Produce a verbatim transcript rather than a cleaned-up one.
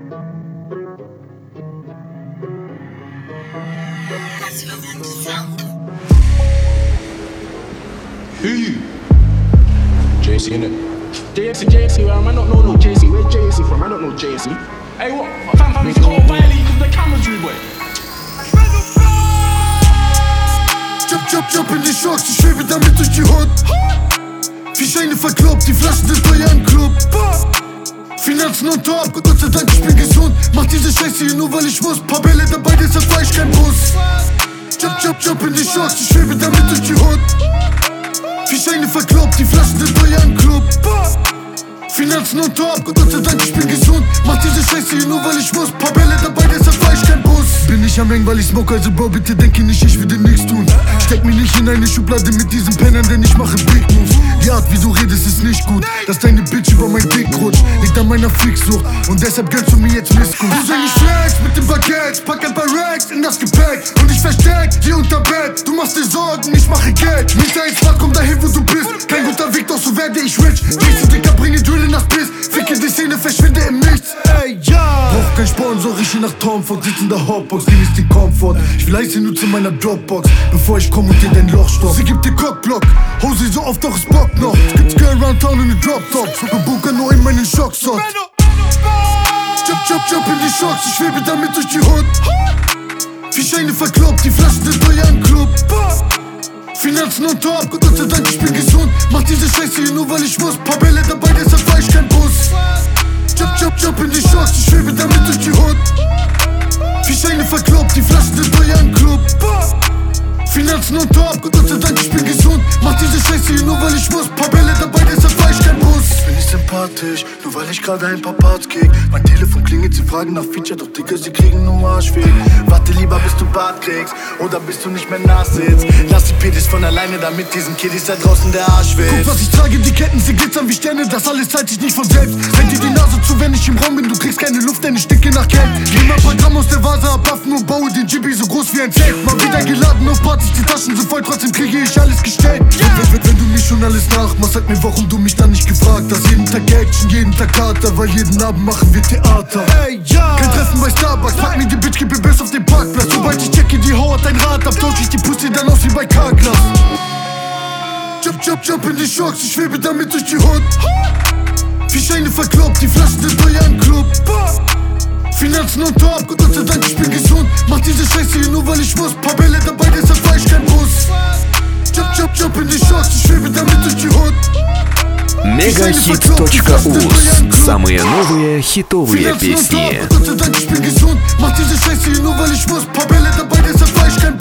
Who you? J C, innit? J C, J C, um, I don't know no J C. Where's J C from? I don't know J C. Hey, what? Fam, fam, it's called Wiley because the camera's rude, boy. Jump, jump, jump in die Shocks, ich schwebe damit durch die Hut. Die Scheine verkloppt, die Flaschen sind teuer im Club. Finanzen on top, Gott sei Dank, ich bin gesund. Mach diese Scheiße hier nur, weil ich muss. Paar Bälle dabei, deshalb fahr ich kein Bus. Jump, jump, jump in die Shocks, ich schwebe damit durch die Hut. Die Scheine verkloppt, die Flaschen sind teuer im Club. Finanzen on top, Gott sei Dank, ich bin gesund. Mach diese Scheiße hier nur, weil ich muss. Paar Bälle dabei, deshalb fahr ich kein Bus. Bin ich am Hängen, weil ich smoke, also Bro, bitte denke nicht, ich würde nichts tun. Steck mich nicht in eine Schublade mit diesen Pennern, denn ich mache Big Moves. Die Art, wie du redest, ist nicht gut. Dass deine Bitch über mein Dick rutscht, liegt an meiner Fixsucht. Und deshalb gönnst du mir jetzt Missgut. Du sing ich flex mit dem Baguette, pack ein paar Racks in das Gepäck. Und ich versteck sie unter Bett. Du machst dir Sorgen, ich mache Geld. Nicht ein Spot, komm dahin, wo du bist. Kein guter Weg, doch so werde ich rich. Gehst du dicker, bringe Drill in das Biss. Ficke die Szene, verschwinde im Nichts. Ey, ja! Brauch kein Sponsor, ich hier nach Tomford. Sitz in der Hotbox, genieß den Komfort. Ich will Eis nur zu meiner Dropbox, bevor ich komm und dir dein Loch stopp. Sie gibt dir Cockblock, hau sie so oft, doch es bockt noch. Gibt's Girl around town in ne Drop-Top. Bunker nur in meinen Schocksot. Jump, jump, jump in die Schocks, ich schwebe damit durch die Hut. Die Scheine verkloppt, die Flaschen sind teuer im Club. Finanzen on top, Gott sei Dank, ich bin gesund. Mach diese Scheiße hier nur, weil ich muss. Paar Bälle dabei, deshalb fahr ich kein Bus. Jump, jump, jump in die Schocks, ich schwebe damit durch die Hut. Die Scheine verkloppt, die Flaschen sind teuer im Club. Finanzen on top, Gott sei Dank, ich bin gesund. Mach diese Scheiße hier nur, weil ich muss. Paar Bälle dabei, deshalb fahr ich kein Bus. Bin ich sympathisch, nur weil ich gerade ein paar Parts kick. Mein Telefon klingelt, sie fragen nach Feature, doch Digga, sie kriegen nur Arschweg. Warte lieber, bis du Bart kriegst, oder bis du nicht mehr nachsitzt. Lass die Pedis von alleine, damit diesen Kiddies da draußen der Arsch will. Guck, was ich trage, die Ketten, sie glitzern wie Sterne. Das alles zahlt sich nicht von selbst. Wenn dir die Nase zu, wenn ich im Raum bin, du kriegst keine Luft, denn ich stinke nach Geld. Geh mal ein paar Gramm aus der Vase, abpaffen und baue den Jibby so groß wie ein Zelt. Mal wieder geladen auf Partys, die Taschen sind voll, trotzdem kriege ich alles gestellt. Wenn, wenn, wenn du mir schon alles nachmachst, sag mir, warum du mich dann nicht gefragt hast. Jeden Tag Action, jeden Tag Kater, weil jeden Abend machen wir Theater. Hey, ja! Kein Treffen bei Starbucks, pack mir die Bitch, gib mir Biss auf den Parkplatz. Sobald ich checke, die Hau hat ein Rad ab, tausch ich die Pussy dann aus wie bei Carglass. Jump, jump, jump in die Schocks, ich schwebe damit durch die Hut. Die Scheine verkloppt, die Flaschen sind teuer im Club. Finanzen on top, Gott sei Dank, ich bin gesund. Mach diese Scheiße hier nur, weil ich muss. Paar Bälle dabei, deshalb fahr ich kein Bus. Jump, jump, jump in die Schocks, ich schwebe damit durch die Hut. Мегахит точка уз. Самые новые хитовые песни. Gott sei Dank, ich bin gesund. Mach diese Scheiße hier nur, weil ich muss. Paar Bälle dabei, deshalb fahr ich kein Bus.